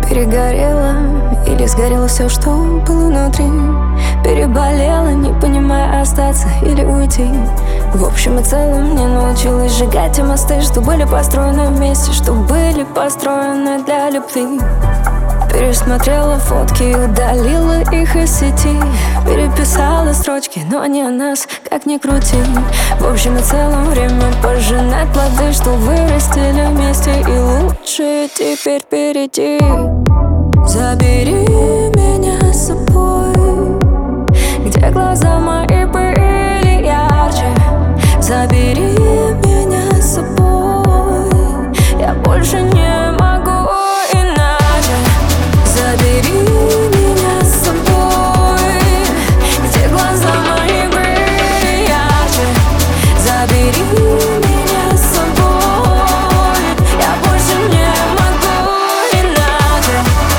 Перегорело или сгорело все, что было внутри. Переболела, не понимая, остаться или уйти. В общем и целом не научилась сжигать те мосты, что были построены вместе, что были построены для любви. Пересмотрела фотки и удалила их из сети. Переписала строчки, но не о нас, как ни крути. В общем и целом время пожинать плоды, что вырастили вместе. И лучше теперь перейти. Забери меня с собой, где глаза мои были ярче. Забери меня с собой, я больше не могу иначе. Забери меня с собой, где глаза мои были ярче. Забери меня с собой, я больше не могу иначе.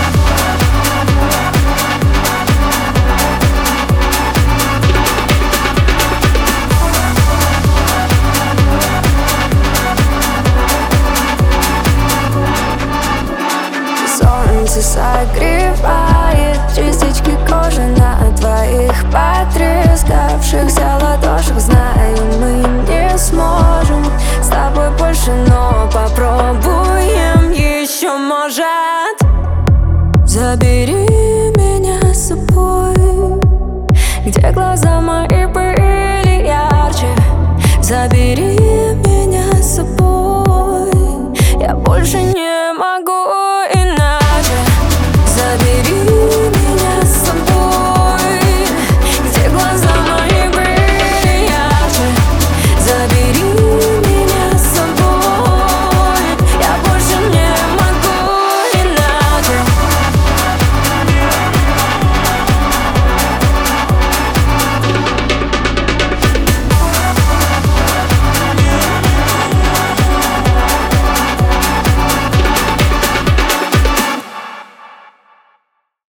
Солнце согревает частички кожи на твоих потрескавшихся ладошах. Знаю, мы не сможем с тобой больше, но попробуем еще, может. Забери меня с собой, где глаза мои были ярче. Забери меня с собой, я больше не могу